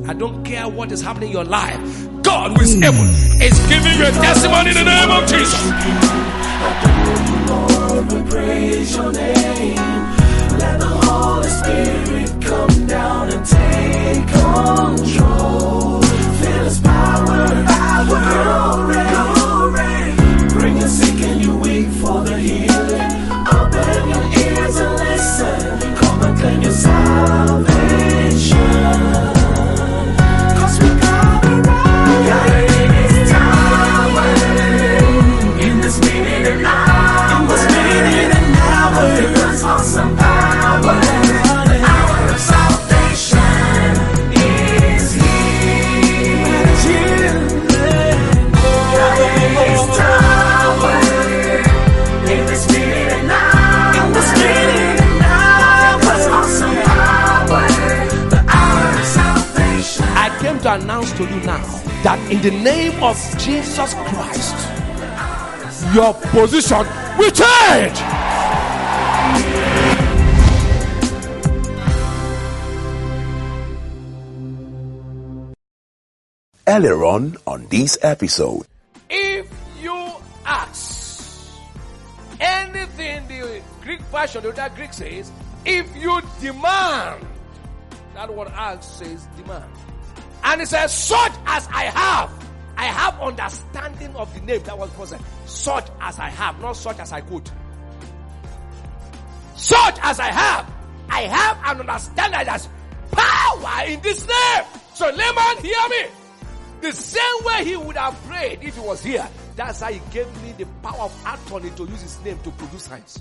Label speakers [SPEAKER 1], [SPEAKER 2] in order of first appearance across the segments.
[SPEAKER 1] I don't care what is happening in your life. God who is able is giving you a testimony in the name of Jesus.
[SPEAKER 2] Lord, we praise your name. Let the Holy Spirit come down and take control. Feel his power, glory. Bring your sick and your weak for the healing. Open your ears and listen. Come and claim your salvation. Cause we got it right. It's power in this minute and hour. In this minute and hour. There's awesome power. The hour of salvation is here. It's power in this minute and hour. In this minute and hour. There's awesome power. The hour of salvation.
[SPEAKER 1] I came to announce to you now that in the name of Jesus Christ, your position will change.
[SPEAKER 3] Earlier on this episode.
[SPEAKER 1] If you ask anything, the Greek version of that Greek says, if you demand, that word ask says demand. And it says, such as I have understanding of the name. That was said. Such as I have, not such as I could. Such as I have an understanding that there's power in this name. So layman, hear me. The same way he would have prayed if he was here. That's how he gave me the power of attorney to use his name to produce signs.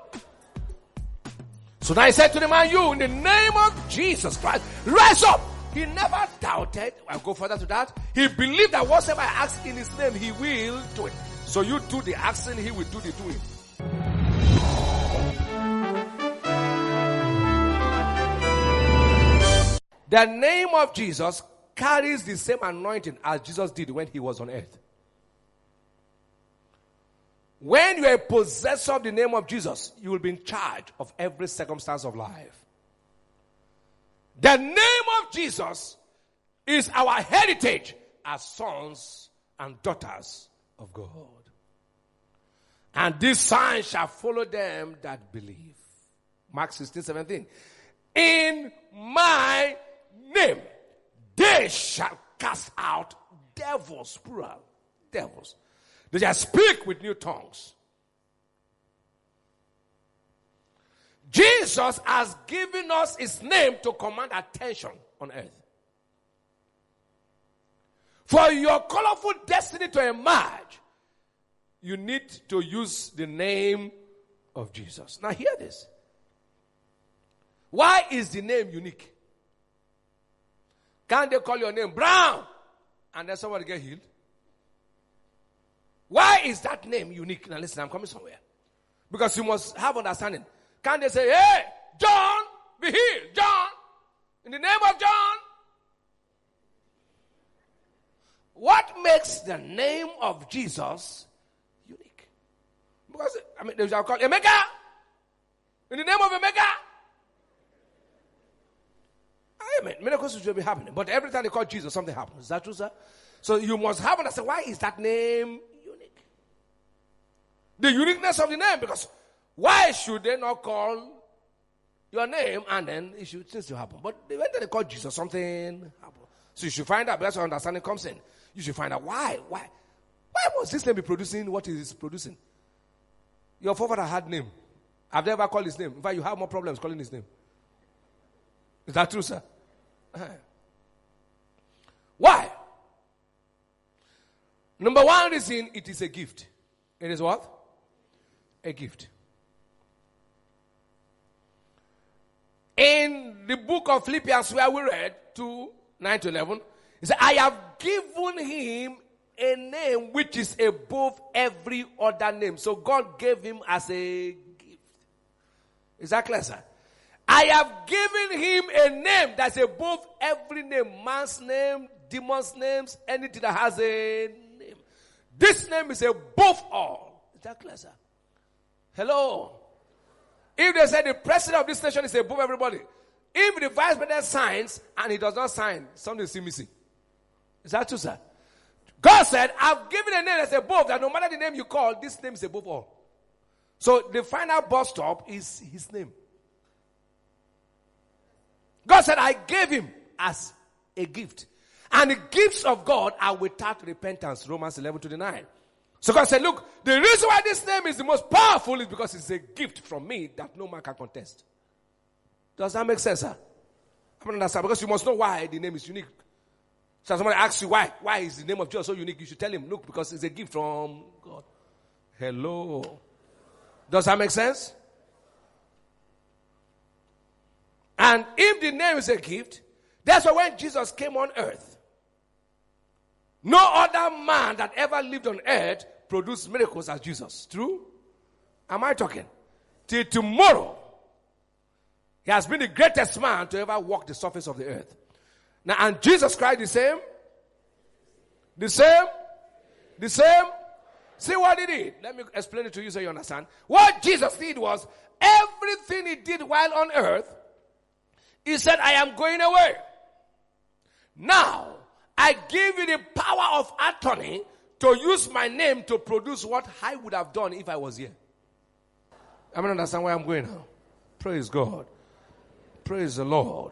[SPEAKER 1] So now he said to the man, you, in the name of Jesus Christ, rise up. He never doubted. I'll go further to that. He believed that whatever I ask in his name, he will do it. So you do the asking, he will do the doing. The name of Jesus carries the same anointing as Jesus did when he was on earth. When you are a possessor of the name of Jesus, you will be in charge of every circumstance of life. The name of Jesus is our heritage as sons and daughters of God. And these signs shall follow them that believe. Mark 16:17. In my name, they shall cast out devils, plural, devils. They shall speak with new tongues. Jesus has given us his name to command attention on earth. For your colorful destiny to emerge, you need to use the name of Jesus. Now hear this. Why is the name unique? Can't they call your name Brown and then somebody get healed? Why is that name unique? Now listen, I'm coming somewhere. Because you must have understanding. Can't they say, hey, John, be healed. John, in the name of John. What makes the name of Jesus unique? Because, they shall call Emeka. In the name of Emeka. Amen. Miracles will be happening. But every time they call Jesus, something happens. Is that true, sir? So you must have understand, why is that name unique? The uniqueness of the name. Because why should they not call your name and then it should things to happen? But when they call Jesus, something happened. So you should find out. That's where understanding comes in. You should find out why. Why must this name be producing what it is producing? Your forefather had name. Have they ever called his name? In fact, you have more problems calling his name. Is that true, sir? Why? Number one reason, it is a gift. It is what? A gift. In the book of Philippians where we read 2:9-11, it said, I have given him a name which is above every other name. So God gave him as a gift. Is that clear, sir? I have given him a name that's above every name. Man's name, demon's names, anything that has a name. This name is above all. Is that clear, sir? Hello? If they say the president of this nation is above everybody, if the vice president signs and he does not sign, something is still missing. Is that true, sir? God said, I've given a name that's above, that no matter the name you call, this name is above all. So the final bus stop is his name. God said, I gave him as a gift. And the gifts of God are without repentance. Romans 11:29. So God said, look, the reason why this name is the most powerful is because it's a gift from me that no man can contest. Does that make sense, sir? I don't understand. Because you must know why the name is unique. So somebody asks you why is the name of Jesus so unique? You should tell him, look, because it's a gift from God. Hello. Does that make sense? And if the name is a gift, that's why when Jesus came on earth, no other man that ever lived on earth produced miracles as Jesus. True? Am I talking? Till tomorrow, he has been the greatest man to ever walk the surface of the earth. Now, and Jesus Christ the same? The same? The same? See what he did? Let me explain it to you so you understand. What Jesus did was, everything he did while on earth, he said, I am going away. Now, I give you the power of attorney to use my name to produce what I would have done if I was here. I don't understand where I'm going now. Praise God. Praise the Lord.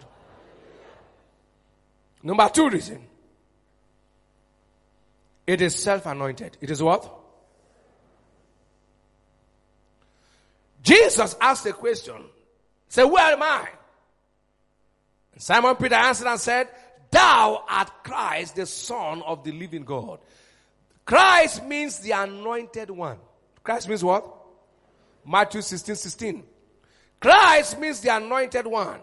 [SPEAKER 1] Number 2 reason. It is self-anointed. It is what? Jesus asked a question. Say, where am I? And Simon Peter answered and said, thou art Christ, the Son of the living God. Christ means the anointed one. Christ means what? Matthew 16:16. Christ means the anointed one.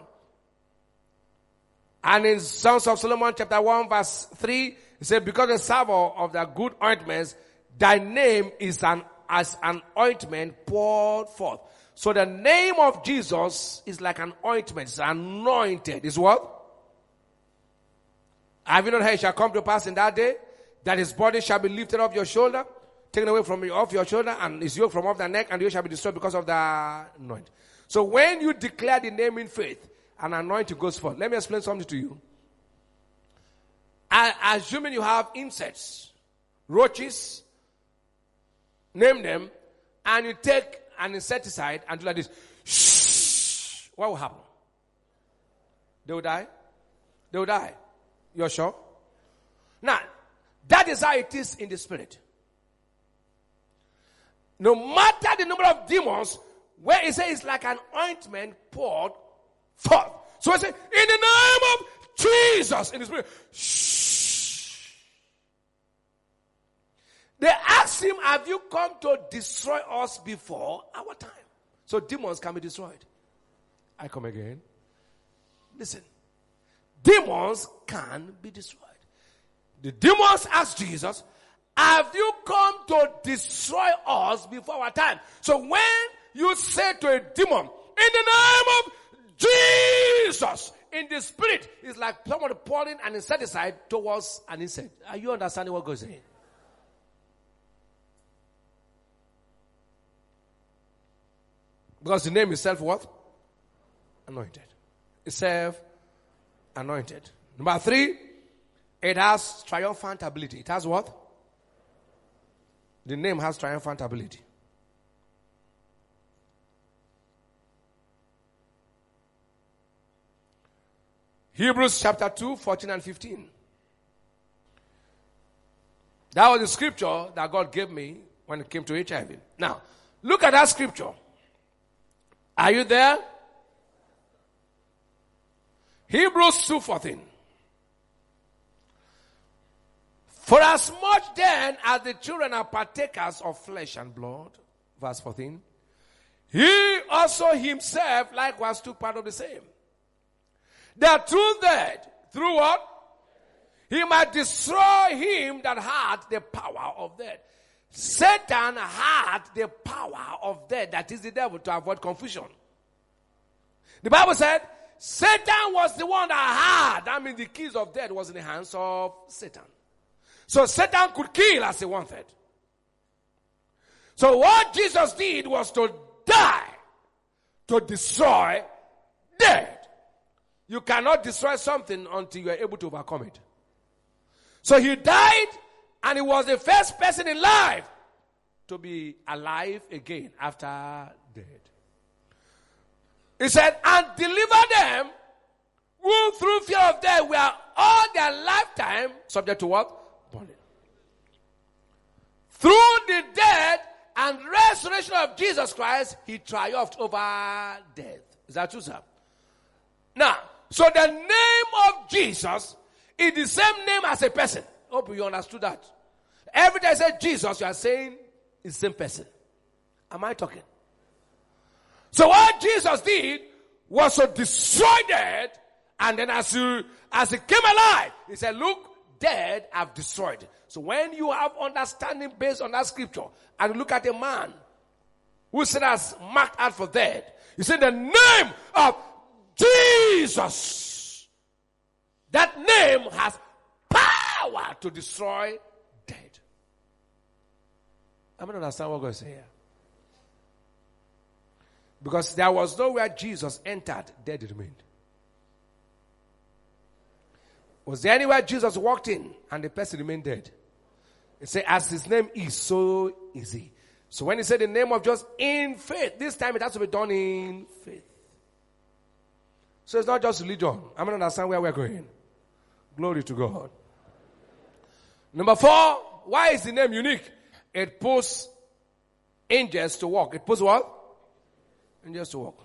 [SPEAKER 1] And in Songs of Solomon chapter 1 verse 3, it said, because the savour of the good ointments, thy name is as an ointment poured forth. So the name of Jesus is like an ointment. It's anointed. Is what? Have you not heard, it shall come to pass in that day that his body shall be lifted off your shoulder, taken away from off your shoulder, and his yoke from off the neck, and you shall be destroyed because of the anointing. So when you declare the name in faith, an anointing goes forth. Let me explain something to you. Assuming you have insects, roaches, name them, and you take an insecticide and do like this. Shh. What will happen? They will die? They will die. You're sure? Now, that is how it is in the spirit. No matter the number of demons, where it says it's like an ointment poured forth. So I say, in the name of Jesus, in the spirit, shh. They asked him, have you come to destroy us before our time? So demons can be destroyed. I come again. Listen. Demons can be destroyed. The demons asked Jesus, have you come to destroy us before our time? So when you say to a demon, in the name of Jesus, in the spirit, it's like someone pouring an insecticide towards an insect. Are you understanding what goes in? Because the name is self what? Anointed. It's self-anointed. Number 3, it has triumphant ability. It has what? The name has triumphant ability. Hebrews chapter 2, 14 and 15. That was the scripture that God gave me when it came to HIV. Now, look at that scripture. Are you there? Hebrews 2:14. For as much then as the children are partakers of flesh and blood, verse 14, he also himself likewise took part of the same. That through that, through what? He might destroy him that had the power of death. Satan had the power of death, that is the devil, to avoid confusion. The Bible said, Satan was the one that had, that means the keys of death was in the hands of Satan. So Satan could kill as he wanted. So what Jesus did was to die, to destroy death. You cannot destroy something until you are able to overcome it. So he died, and he was the first person in life to be alive again after death. He said, and deliver them who through fear of death were all their lifetime subject to what? Bondage. Through the death and resurrection of Jesus Christ, he triumphed over death. Is that true, sir? Now, so the name of Jesus is the same name as a person. Hope you understood that. Every time I say Jesus, you are saying it's the same person. Am I talking? So what Jesus did was to destroy death, and then as he came alive, he said, look, dead I've destroyed. So when you have understanding based on that scripture, and look at a man who said as marked out for death, he said the name of Jesus. That name has power to destroy death. I don't understand what God is saying here. Because there was nowhere Jesus entered, dead remained. Was there anywhere Jesus walked in and the person remained dead? It said, as his name is, so is he. So when he said the name of Jesus in faith, this time it has to be done in faith. So it's not just religion. I don't understand where we're going. Glory to God. Number 4, why is the name unique? It puts angels to work. It puts what? Angels to work.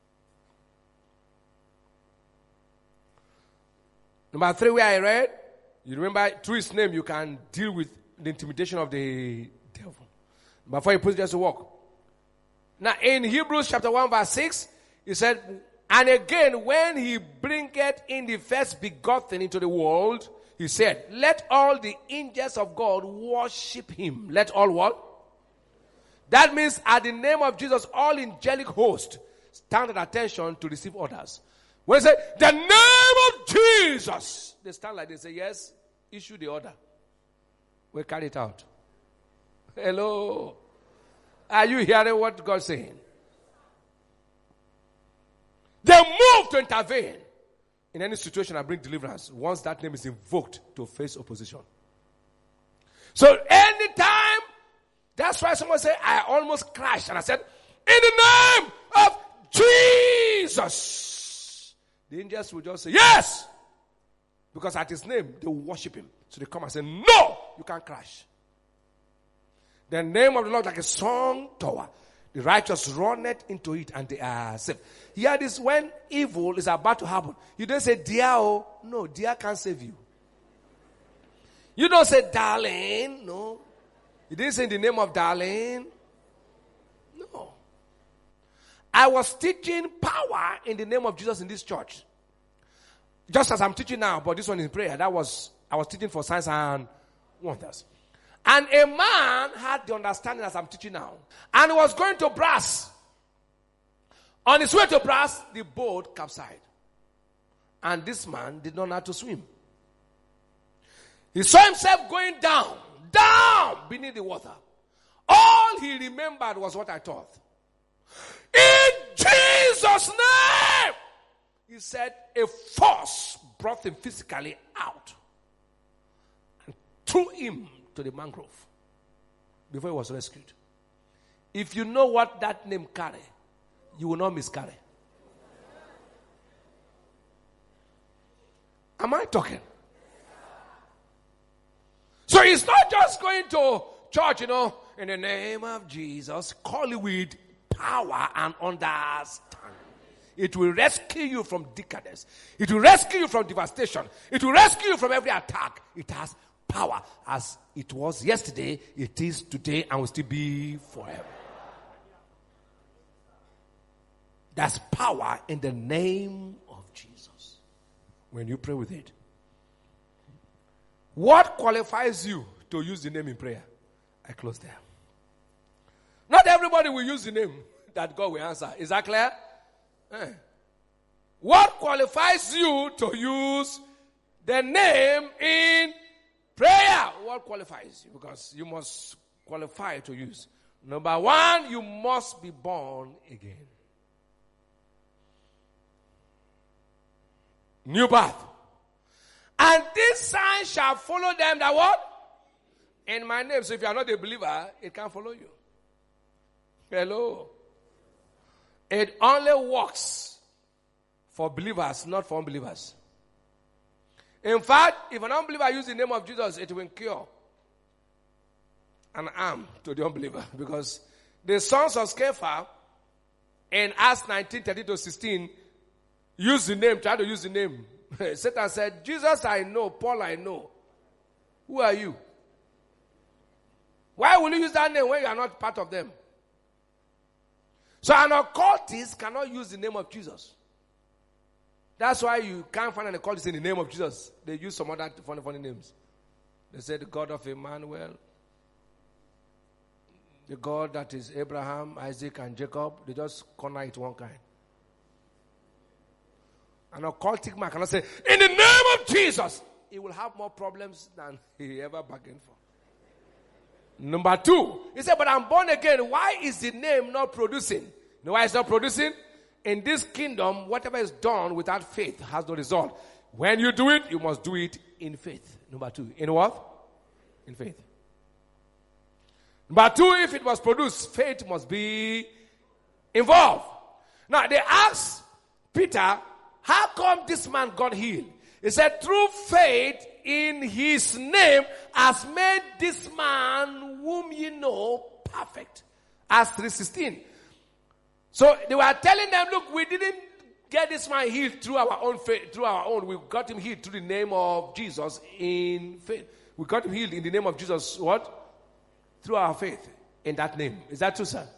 [SPEAKER 1] Number 3, where I read, you remember through his name you can deal with the intimidation of the devil. Number 4, he puts angels to work. Now in Hebrews chapter 1 verse 6, he said, and again when he bringeth in the first begotten into the world, he said, let all the angels of God worship him. Let all what? That means at the name of Jesus, all angelic hosts stand at attention to receive orders. When they say, the name of Jesus, they stand like they say, yes, issue the order. We carry it out. Hello. Are you hearing what God's saying? They move to intervene in any situation and bring deliverance once that name is invoked to face opposition. So anytime, that's why someone said, I almost crashed. And I said, in the name of Jesus. The angels will just say, yes. Because at his name, they will worship him. So they come and say, no, you can't crash. The name of the Lord like a strong tower. The righteous run it into it and they are saved. Here this, when evil is about to happen, you don't say, dear, oh. No, dear can't save you. You don't say, darling. No. You didn't say in the name of darling. No. I was teaching power in the name of Jesus in this church. Just as I'm teaching now, but this one is prayer. I was teaching for signs and wonders. And a man had the understanding as I'm teaching now. And he was going to Brass. On his way to Brass, the boat capsized. And this man did not know how to swim. He saw himself going down beneath the water. All he remembered was what I taught. In Jesus' name! He said a force brought him physically out and threw him to the mangrove before he was rescued. If you know what that name carry, you will not miscarry. Am I talking? So he's not just going to church, in the name of Jesus, call it with power and understanding. It will rescue you from decadence. It will rescue you from devastation. It will rescue you from every attack. It has power. As it was yesterday, it is today, and will still be forever. That's power in the name of Jesus. When you pray with it. What qualifies you to use the name in prayer? I close there. Not everybody will use the name that God will answer. Is that clear? What qualifies you to use the name in prayer? What qualifies you? Because you must qualify to use. Number 1, you must be born again. New birth. And this sign shall follow them that what? In my name. So if you are not a believer, it can't follow you. Hello. It only works for believers, not for unbelievers. In fact, if an unbeliever uses the name of Jesus, it will cure an arm to the unbeliever. Because the sons of Sceva in Acts 19:13-16 used the name, tried to use the name. Satan said, Jesus I know, Paul I know. Who are you? Why will you use that name when you are not part of them? So an occultist cannot use the name of Jesus. That's why you can't find an occultist in the name of Jesus. They use some other funny names. They say the God of Emmanuel, the God that is Abraham, Isaac, and Jacob. They just corner it one kind. An occultic man cannot say, in the name of Jesus. He will have more problems than he ever bargained for. Number 2, he said, but I'm born again. Why is the name not producing? You know why it's not producing? In this kingdom, whatever is done without faith has no result. When you do it, you must do it in faith. Number 2, in what? In faith. Number 2, if it was produced, faith must be involved. Now, they asked Peter, how come this man got healed? He said, through faith in his name has made this man whom ye know perfect. Acts 3:16. So they were telling them, look, we didn't get this man healed through our own faith, through our own. We got him healed through the name of Jesus in faith. We got him healed in the name of Jesus, what? Through our faith in that name. Is that true, sir?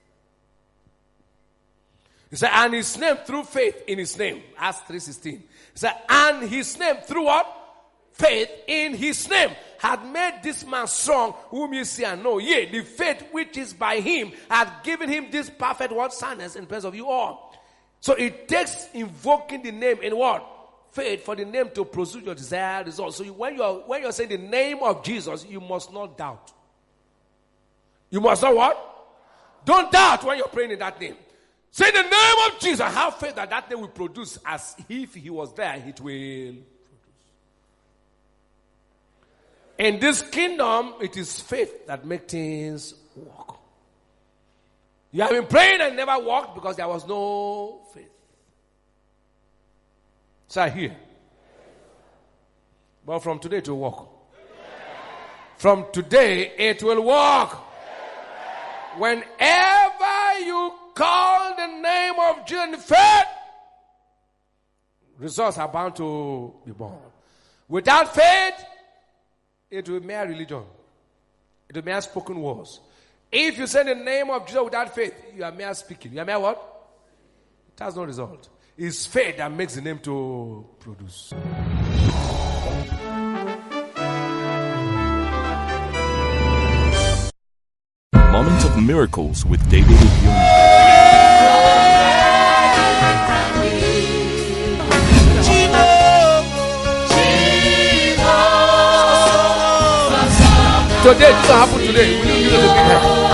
[SPEAKER 1] He said, and his name through faith in his name. Acts 3:16. He said, and his name through what? Faith in his name had made this man strong, whom you see and know. Yea, the faith which is by him had given him this perfect what? Soundness in presence of you all. So it takes invoking the name in what? Faith, for the name to produce your desired results. So when you're saying the name of Jesus, you must not doubt. You must not what? Don't doubt when you're praying in that name. Say the name of Jesus. Have faith that that name will produce as if he was there. It will produce. In this kingdom, it is faith that makes things work. You have been praying and never worked because there was no faith. So here. But from today it will work. From today it will work. Whenever you call the name of Jesus in faith, results are bound to be born. Without faith, it will be mere religion. It will be mere spoken words. If you say the name of Jesus without faith, you are mere speaking. You are mere what? It has no result. It's faith that makes the name to produce.
[SPEAKER 4] Moment of Miracles with David Ibiuni.
[SPEAKER 1] Today, this will happen today. Will you give us a big hand?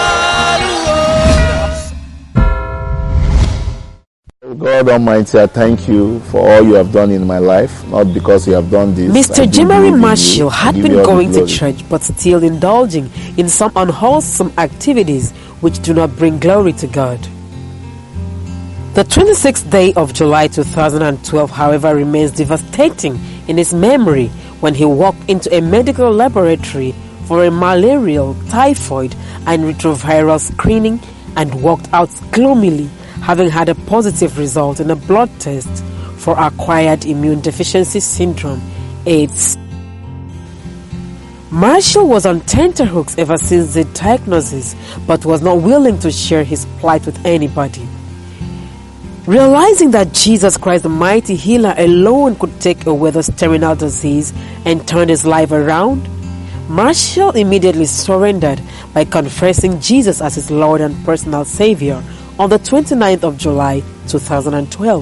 [SPEAKER 5] God Almighty, I thank you for all you have done in my life, not because you have done this.
[SPEAKER 6] Mr. Jimmery Marshall had been going to church but still indulging in some unwholesome activities which do not bring glory to God. The 26th day of July 2012, however, remains devastating in his memory when he walked into a medical laboratory for a malarial, typhoid, and retroviral screening and walked out gloomily, having had a positive result in a blood test for acquired immune deficiency syndrome, AIDS. Marshall was on tenterhooks ever since the diagnosis, but was not willing to share his plight with anybody. Realizing that Jesus Christ, the mighty healer, alone could take away this terminal disease and turn his life around, Marshall immediately surrendered by confessing Jesus as his Lord and personal Savior on the 29th of July 2012.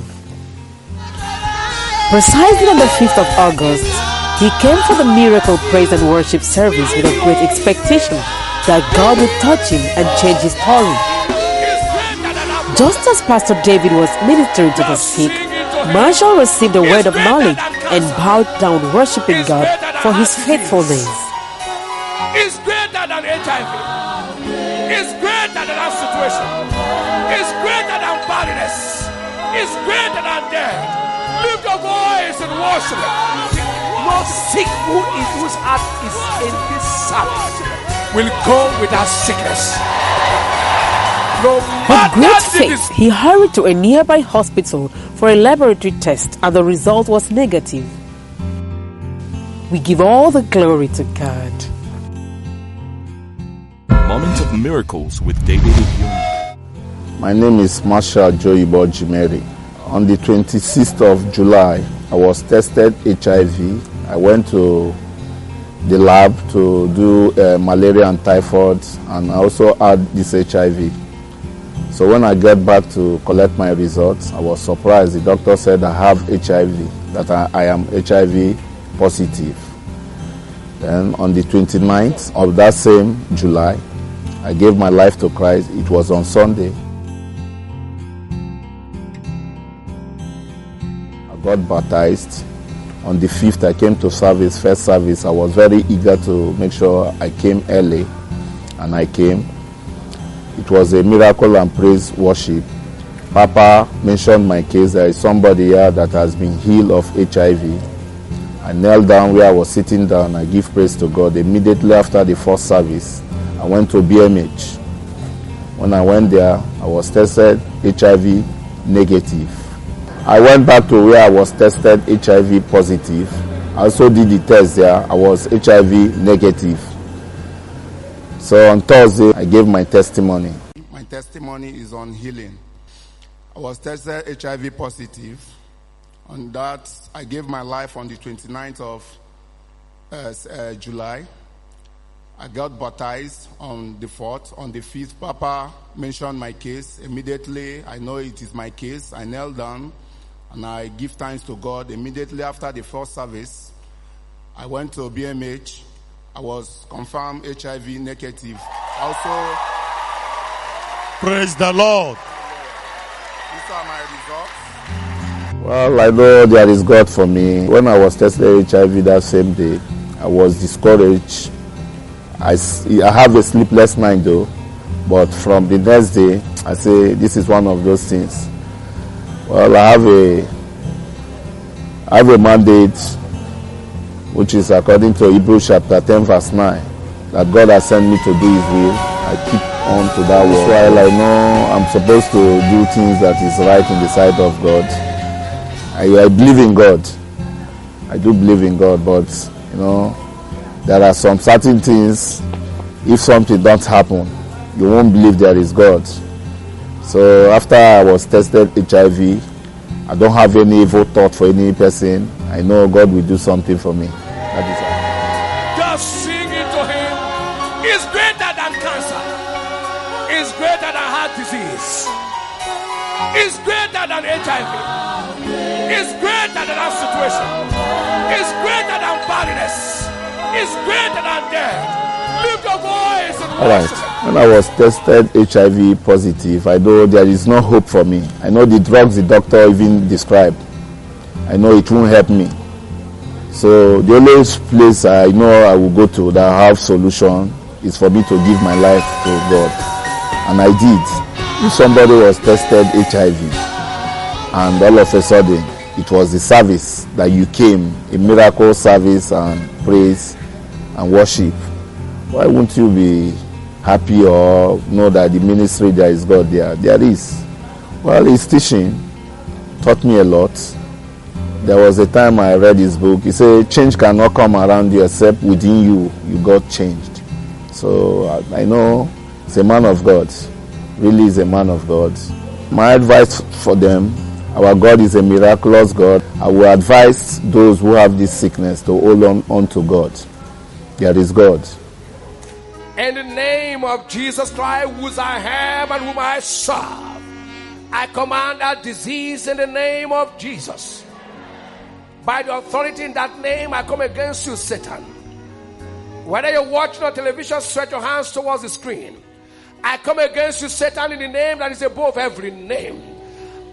[SPEAKER 6] Precisely on the 5th of August, he came for the miracle praise and worship service with a great expectation that God would touch him and change his story. Just as Pastor David was ministering to the sick, Marshall received a word of knowledge and bowed down worshiping God for his faithfulness.
[SPEAKER 1] It's greater than HIV. It's greater than that situation. It's greater than barrenness. It's greater than death. Lift your voice and worship. No sick whose heart is in this service will go without sickness. No
[SPEAKER 6] With great faith, he hurried to a nearby hospital for a laboratory test, and the result was negative. We give all the glory to God.
[SPEAKER 4] Moment of Miracles with David Ibioni.
[SPEAKER 5] My name is Marshall Joyibo Jimeri. On the 26th of July, I was tested HIV. I went to the lab to do malaria and typhoid, and I also had this HIV. So when I get back to collect my results, I was surprised. The doctor said I have HIV, that I am HIV positive. Then on the 29th of that same July, I gave my life to Christ. It was on Sunday. I got baptized. On the 5th, I came to service, first service. I was very eager to make sure I came early, and I came. It was a miracle and praise worship. Papa mentioned my case. There is somebody here that has been healed of HIV. I knelt down where I was sitting down. I give praise to God. Immediately after the first service, I went to BMH. When I went there, I was tested HIV negative. I went back to where I was tested HIV positive. I also did the test there. I was HIV negative. So on Thursday, I gave my testimony.
[SPEAKER 7] My testimony is on healing. I was tested HIV positive. On that, I gave my life on the 29th of July. I got baptized on the 4th. On the 5th, Papa mentioned my case. Immediately, I know it is my case. I knelt down and I give thanks to God. Immediately after the first service, I went to BMH. I was confirmed HIV negative. Also,
[SPEAKER 8] praise the Lord.
[SPEAKER 7] These are my results.
[SPEAKER 5] Well, I know there is God for me. When I was tested HIV that same day, I was discouraged. I have a sleepless night though, but from the next day, I say this is one of those things. Well, I have a mandate, which is according to Hebrews chapter 10 verse 9, that God has sent me to do His will. I keep on to that word. While I know I'm supposed to do things that is right in the sight of God, I believe in God. I do believe in God, but there are some certain things, if something don't happen, you won't believe there is God. So after I was tested HIV, I don't have any evil thought for any person. I know God will do something for me. That is all.
[SPEAKER 1] Just sing it to Him. It's greater than cancer. It's greater than heart disease. It's greater than HIV. It's greater than that situation. It's greater than barrenness. It's greater than death. Lift your voice and
[SPEAKER 5] all right. When I was tested HIV positive, I know there is no hope for me. I know the drugs the doctor even described, I know it won't help me. So the only place I know I will go to that have solution is for me to give my life to God. And I did. If somebody was tested HIV and all of a sudden it was the service that you came, a miracle service and praise and worship, why won't you be happy or know that the ministry there is God there? There is. Well, his teaching taught me a lot. There was a time I read his book. He said, change cannot come around you except within you got changed. So I know he's a man of God. Really is a man of God. My advice for them, our God is a miraculous God. I will advise those who have this sickness to hold on to God. There is God.
[SPEAKER 1] In the name of Jesus Christ, whose I am and whom I serve, I command that disease in the name of Jesus. By the authority in that name, I come against you, Satan. Whether you're watching on television, stretch your hands towards the screen. I come against you, Satan, in the name that is above every name.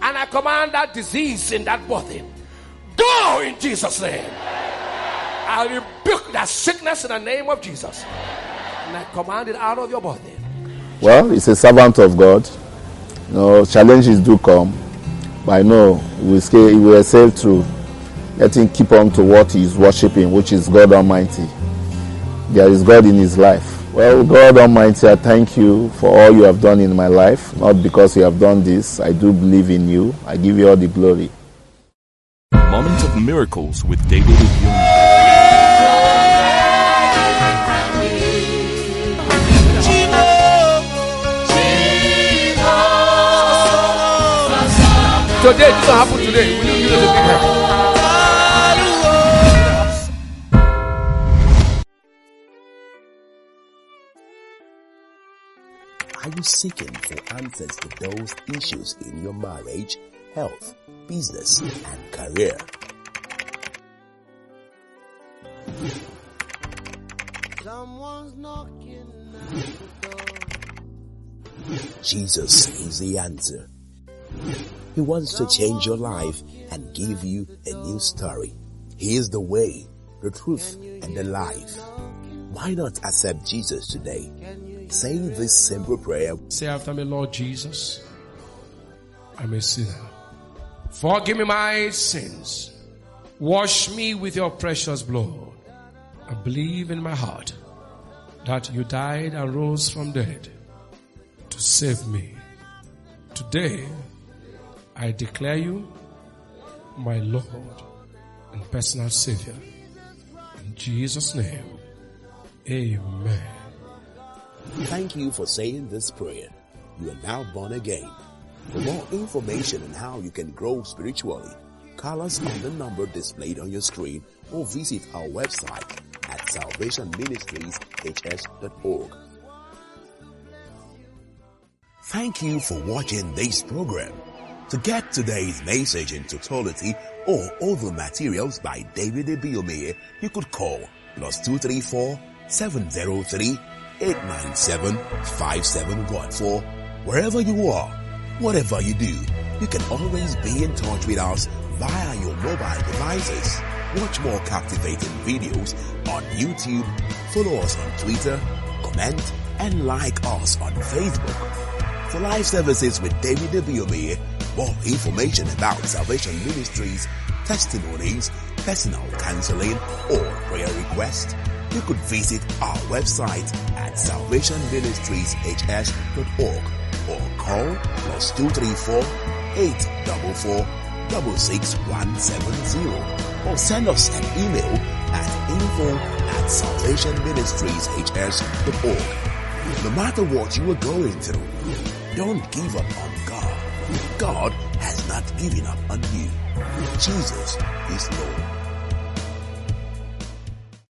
[SPEAKER 1] And I command that disease in that body, go in Jesus' name. I rebuke that sickness in the name of Jesus. And I command it out of your body.
[SPEAKER 5] Well, he's a servant of God. Challenges do come. But I know we will sail through. Let him keep on to what he is worshiping, which is God Almighty. There is God in his life. Well, God Almighty, I thank you for all you have done in my life. Not because you have done this. I do believe in you. I give you all the glory.
[SPEAKER 4] Moment of Miracles with David Ibiumi.
[SPEAKER 1] Today, it doesn't happen today. Will you give us a big hand?
[SPEAKER 3] Are you seeking for answers to those issues in your marriage, health, business, and career?
[SPEAKER 2] Someone's knocking at the door.
[SPEAKER 3] Jesus is the answer. He wants to change your life and give you a new story. He is the way, the truth, and the life. Why not accept Jesus today? Say this simple prayer.
[SPEAKER 1] Say after me, Lord Jesus, I'm a sinner. Forgive me my sins. Wash me with your precious blood. I believe in my heart that you died and rose from dead to save me. Today, I declare you my Lord and personal Savior. In Jesus' name, amen.
[SPEAKER 3] Thank you for saying this prayer. You are now born again. For more information on how you can grow spiritually, call us on the number displayed on your screen or visit our website at salvationministrieshs.org. Thank you for watching this program. To get today's message in totality or other materials by David Ibiumi, you could call +234 703 897 5714. Wherever you are, whatever you do, you can always be in touch with us via your mobile devices. Watch more captivating videos on YouTube, follow us on Twitter, comment, and like us on Facebook. For live services with David Ibiumi, more information about Salvation Ministries, testimonies, personal counseling, or prayer requests, you could visit our website at salvationministrieshs.org or call +234 844 66170 or send us an email at info@salvationministrieshs.org. No matter what you are going through, don't give up on God. God has not given up on you. Jesus is Lord.